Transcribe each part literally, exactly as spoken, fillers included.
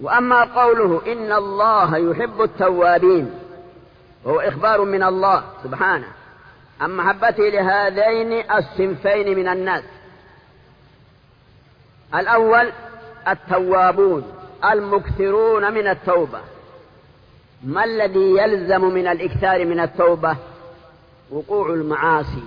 وأما قوله إن الله يحب التوابين وهو إخبار من الله سبحانه عن محبته لهذين الصنفين من الناس. الأول التوابون المكثرون من التوبة. ما الذي يلزم من الإكثار من التوبة؟ وقوع المعاصي.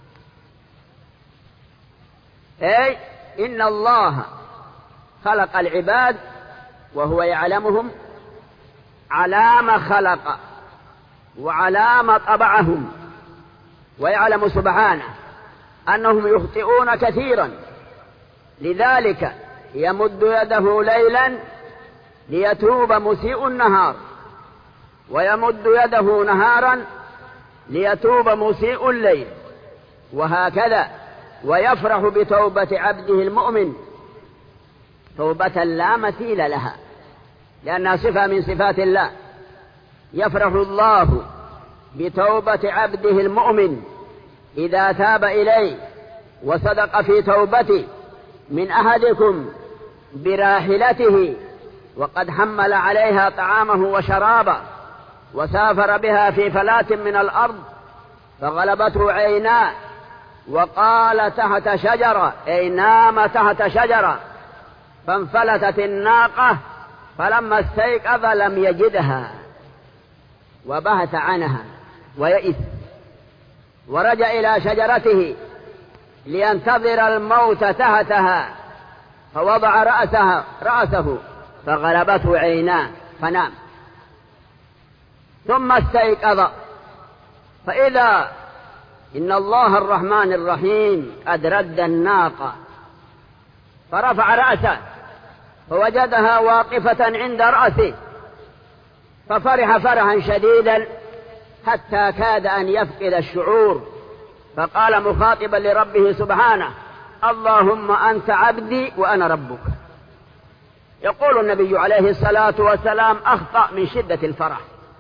أي إن الله خلق العباد وهو يعلمهم على ما خلق وعلى ما طبعهم، ويعلم سبحانه أنهم يخطئون كثيرا، لذلك يمد يده ليلا ليتوب مسيء النهار، ويمد يده نهارا ليتوب مسيء الليل، وهكذا. ويفرح بتوبة عبده المؤمن توبة لا مثيل لها، لأنها صفة من صفات الله. يفرح الله بتوبة عبده المؤمن إذا تاب إليه وصدق في توبته. من أحدكم براحلته وقد حمل عليها طعامه وشرابه وسافر بها في فلاة من الأرض فغلبته عيناه وقال تحت شجرة، أي نام تحت شجرة، فانفلتت الناقة فلما استيقظ لم يجدها وبهت عنها ويئس، ورجع إلى شجرته لينتظر الموت تحتها فوضع رأسها رأسه فغلبته عيناه فنام، ثم استيقظ فإذا إن الله الرحمن الرحيم قد رد الناقة، فرفع رأسه فوجدها واقفة عند رأسه، ففرح فرحا شديدا حتى كاد أن يفقد الشعور، فقال مخاطبا لربه سبحانه: اللهم أنت عبدي وأنا ربك. يقول النبي عليه الصلاة والسلام: أخطأ من شدة الفرح.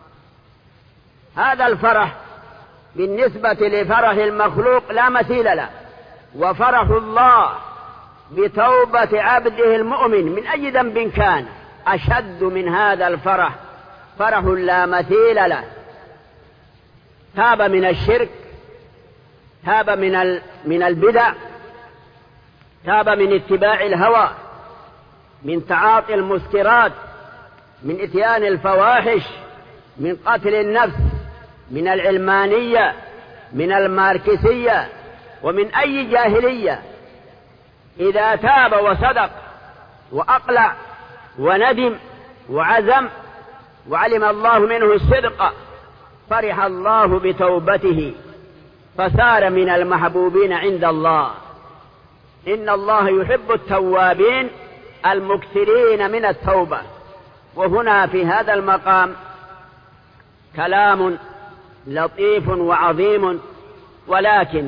هذا الفرح بالنسبة لفرح المخلوق لا مثيل له، وفرح الله بتوبة عبده المؤمن من أي ذنب كان أشد من هذا الفرح، فرح لا مثيل له. تاب من الشرك، تاب من من البدع، تاب من اتباع الهوى، من تعاطي المسكرات، من اتيان الفواحش، من قتل النفس، من العلمانية، من الماركسية، ومن أي جاهلية. إذا تاب وصدق وأقلع وندم وعزم وعلم الله منه الصدق فرح الله بتوبته فصار من المحبوبين عند الله. إن الله يحب التوابين المكثرين من التوبة. وهنا في هذا المقام كلام لطيف وعظيم، ولكن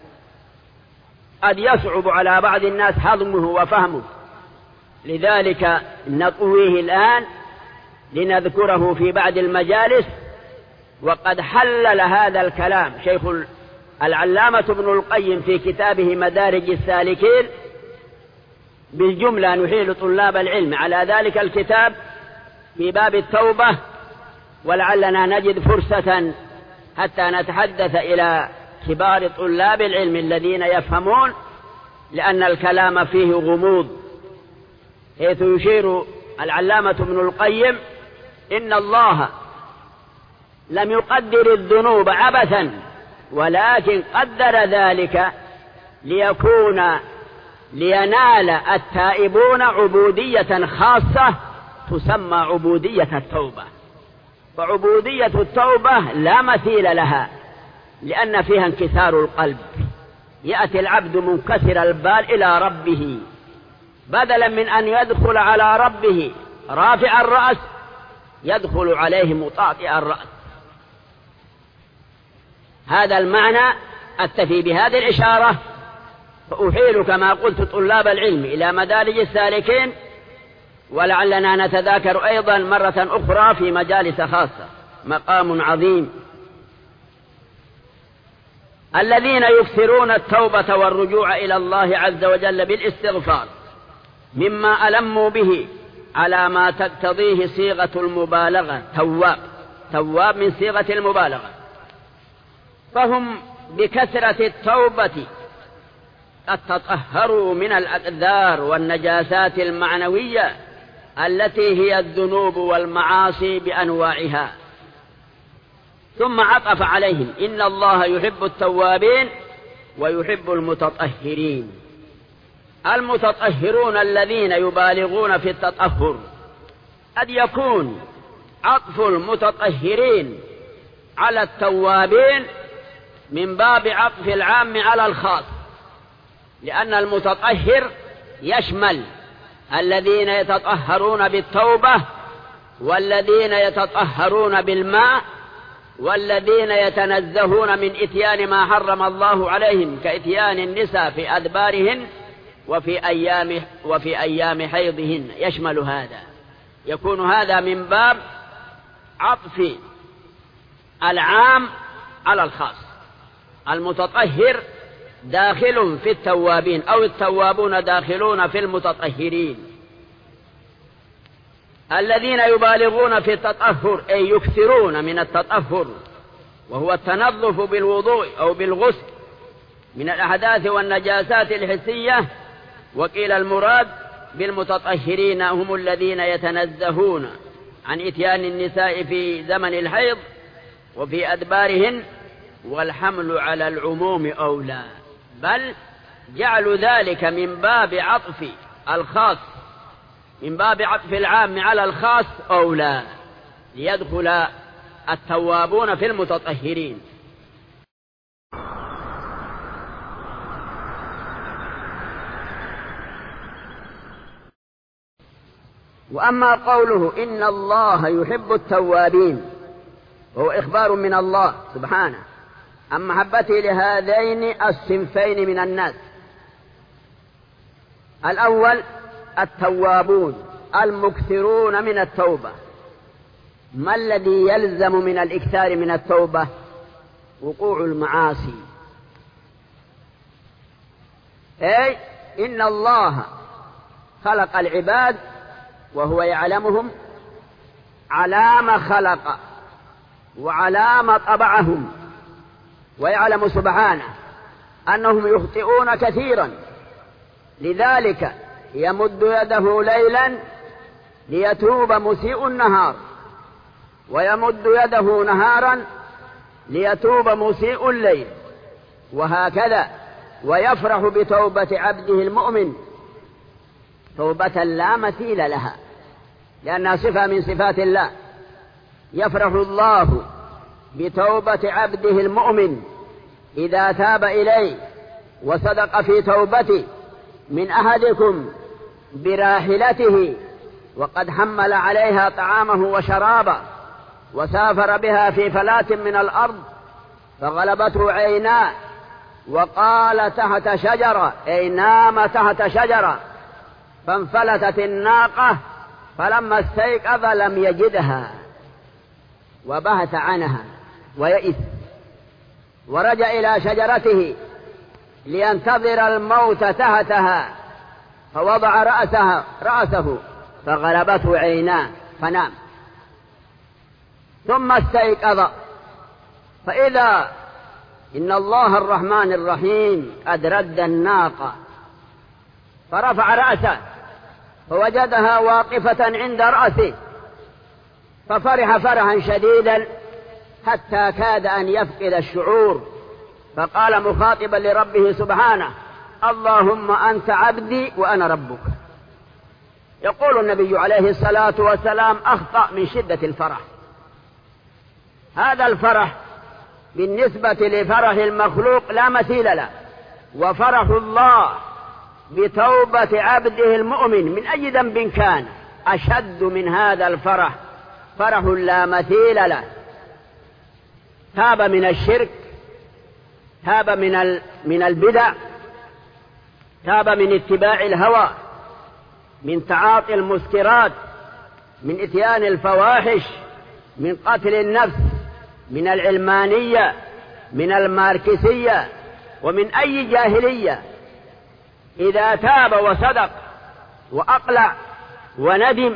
قد يصعب على بعض الناس هضمه وفهمه، لذلك نطويه الآن لنذكره في بعض المجالس. وقد حلل هذا الكلام شيخ العلامة ابن القيم في كتابه مدارج السالكين بالجملة. نحيل طلاب العلم على ذلك الكتاب في باب التوبة، ولعلنا نجد فرصة حتى نتحدث إلى كبار طلاب العلم الذين يفهمون، لأن الكلام فيه غموض، حيث يشير العلامة ابن القيم: إن الله لم يقدر الذنوب عبثا، ولكن قدر ذلك ليكون لينال التائبون عبودية خاصة تسمى عبودية التوبة. فعبودية التوبة لا مثيل لها، لأن فيها انكسار القلب. يأتي العبد منكسر البال إلى ربه، بدلا من أن يدخل على ربه رافع الرأس يدخل عليه مطاطئ الرأس. هذا المعنى. أكتفي بهذه الإشارة، فأحيل كما قلت طلاب العلم إلى مدارج السالكين، ولعلنا نتذاكر أيضا مرة أخرى في مجالس خاصة. مقام عظيم. الذين يكثرون التوبة والرجوع إلى الله عز وجل بالاستغفار مما ألموا به على ما تقتضيه صيغة المبالغة تواب، تواب من صيغة المبالغة، فهم بكثرة التوبة قد تطهروا من الأقدار والنجاسات المعنوية التي هي الذنوب والمعاصي بأنواعها. ثم عطف عليهم: إن الله يحب التوابين ويحب المتطهرين. المتطهرون الذين يبالغون في التطهر. قد يكون عطف المتطهرين على التوابين من باب عطف العام على الخاص، لأن المتطهر يشمل الذين يتطهرون بالتوبة، والذين يتطهرون بالماء، والذين يتنزهون من إتيان ما حرم الله عليهم كإتيان النساء في أدبارهن وفي أيام, وفي أيام حيضهن، يشمل هذا. يكون هذا من باب عطف العام على الخاص. المتطهر داخل في التوابين، أو التوابون داخلون في المتطهرين. الذين يبالغون في التطهر أي يكثرون من التطهر، وهو التنظف بالوضوء أو بالغسل من الأحداث والنجاسات الحسية. وقيل المراد بالمتطهرين هم الذين يتنزهون عن إتيان النساء في زمن الحيض وفي أدبارهن، والحمل على العموم أولى، بل جعلوا ذلك من باب عطف الخاص، من باب عطف العام على الخاص أولى، ليدخل التوابون في المتطهرين. وأما قوله إن الله يحب التوابين، وهو إخبار من الله سبحانه عن محبته لهذين الصنفين من الناس. الأول التوابون المكثرون من التوبة. ما الذي يلزم من الإكثار من التوبة؟ وقوع المعاصي. أي إن الله خلق العباد وهو يعلمهم على ما خلق وعلى ما طبعهم، ويعلم سبحانه أنهم يخطئون كثيرا، لذلك يمد يده ليلا ليتوب مسيء النهار، ويمد يده نهارا ليتوب مسيء الليل، وهكذا. ويفرح بتوبة عبده المؤمن توبة لا مثيل لها، لأنها صفة من صفات الله. يفرح الله بتوبة عبده المؤمن إذا تاب إليه وصدق في توبته. من أحدكم براحلته وقد حمل عليها طعامه وشرابه، وسافر بها في فلاة من الأرض، فغلبته عيناه وقال تحت شجرة، أي نام تحت شجرة، فانفلتت الناقة، فلما استيقظ لم يجدها وبحث عنها ويئس، ورجع إلى شجرته لينتظر الموت تحتها، فوضع رأسها رأسه فغلبته عيناه فنام، ثم استيقظ فإذا إن الله الرحمن الرحيم قد رد الناقة، فرفع رأسه فوجدها واقفة عند رأسه، ففرح فرحا شديدا حتى كاد أن يفقد الشعور، فقال مخاطبا لربه سبحانه: اللهم أنت عبدي وأنا ربك. يقول النبي عليه الصلاة والسلام: أخطأ من شدة الفرح. هذا الفرح بالنسبة لفرح المخلوق لا مثيل له، وفرح الله بتوبة عبده المؤمن من أي ذنب كان أشد من هذا الفرح، فرح لا مثيل له. تاب من الشرك، تاب من من البدع، تاب من اتباع الهوى، من تعاطي المسكرات، من إتيان الفواحش، من قتل النفس، من العلمانية، من الماركسية، ومن أي جاهلية. إذا تاب وصدق وأقلع وندم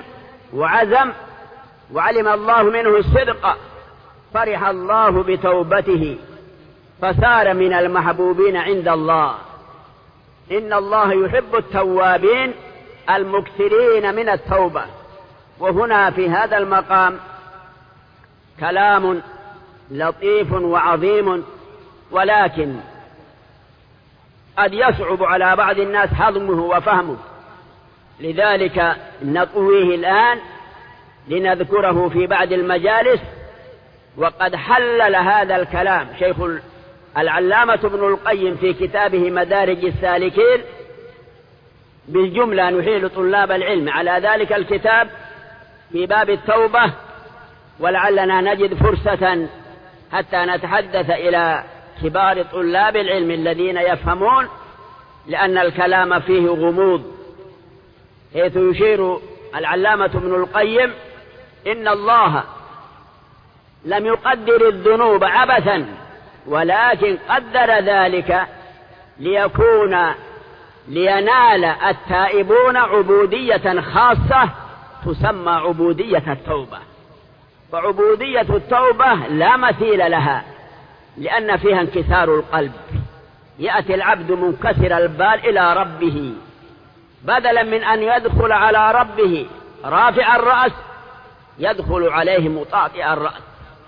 وعزم وعلم الله منه الصدق فرح الله بتوبته فصار من المحبوبين عند الله. إن الله يحب التوابين المكثرين من التوبة. وهنا في هذا المقام كلام لطيف وعظيم، ولكن قد يصعب على بعض الناس هضمه وفهمه، لذلك نطويه الآن لنذكره في بعض المجالس. وقد حلل هذا الكلام شيخ العلامة ابن القيم في كتابه مدارج السالكين بالجملة. نحيل طلاب العلم على ذلك الكتاب في باب التوبة، ولعلنا نجد فرصة حتى نتحدث إلى كبار طلاب العلم الذين يفهمون، لأن الكلام فيه غموض، حيث يشير العلامة ابن القيم إن الله لم يقدر الذنوب عبثا، ولكن قدر ذلك ليكون لينال التائبون عبودية خاصة تسمى عبودية التوبة. فعبودية التوبة لا مثيل لها، لأن فيها انكسار القلب. يأتي العبد منكسر البال إلى ربه، بدلا من أن يدخل على ربه رافع الرأس يدخل عليه مطاطئ الرأس.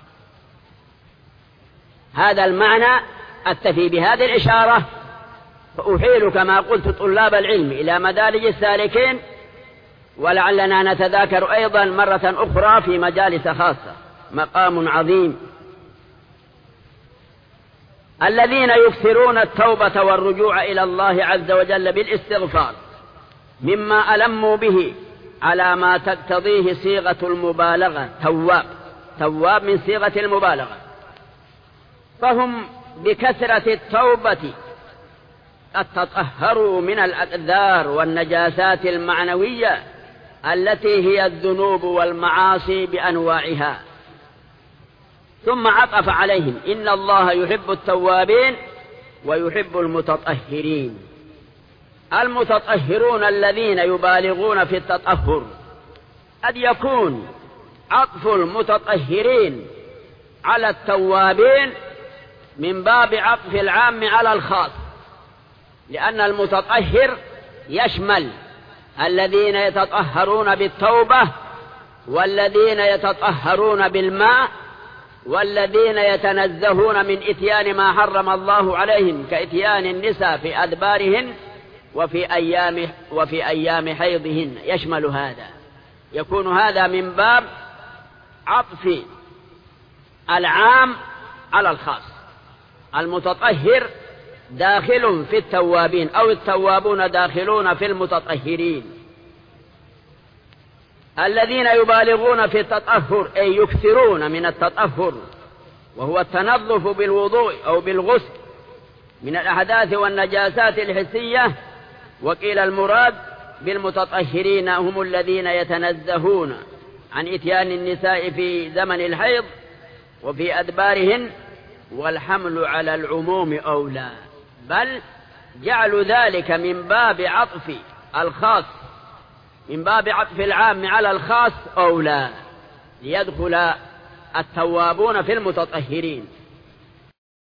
هذا المعنى. أكتفي بهذه الإشارة، فأحيل كما قلت طلاب العلم إلى مدارج السالكين، ولعلنا نتذاكر أيضا مرة أخرى في مجالس خاصة. مقام عظيم. الذين يكثرون التوبة والرجوع إلى الله عز وجل بالاستغفار مما ألموا به على ما تقتضيه صيغة المبالغة. تواب تواب من صيغة المبالغة. فهم بكثرة التوبة قد تطهروا من الأقدار والنجاسات المعنوية التي هي الذنوب والمعاصي بأنواعها. ثم عطف عليهم إن الله يحب التوابين ويحب المتطهرين. المتطهرون الذين يبالغون في التطهر. قد يكون عطف المتطهرين على التوابين من باب عطف العام على الخاص، لأن المتطهر يشمل الذين يتطهرون بالتوبة، والذين يتطهرون بالماء، والذين يتنزهون من إتيان ما حرم الله عليهم كإتيان النساء في أدبارهن وفي أيام وفي أيام حيضهن. يشمل هذا. يكون هذا من باب عطف العام على الخاص. المتطهر داخل في التوابين، أو التوابون داخلون في المتطهرين. الذين يبالغون في التطهر أي يكثرون من التطهر، وهو التنظف بالوضوء أو بالغسل من الأحداث والنجاسات الحسية. وقيل المراد بالمتطهرين هم الذين يتنزهون عن إتيان النساء في زمن الحيض وفي أدبارهن، والحمل على العموم أولى، بل جعلوا ذلك من باب عطف الخاص، من باب عطف العام على الخاص أولى، ليدخل التوابون في المتطهرين.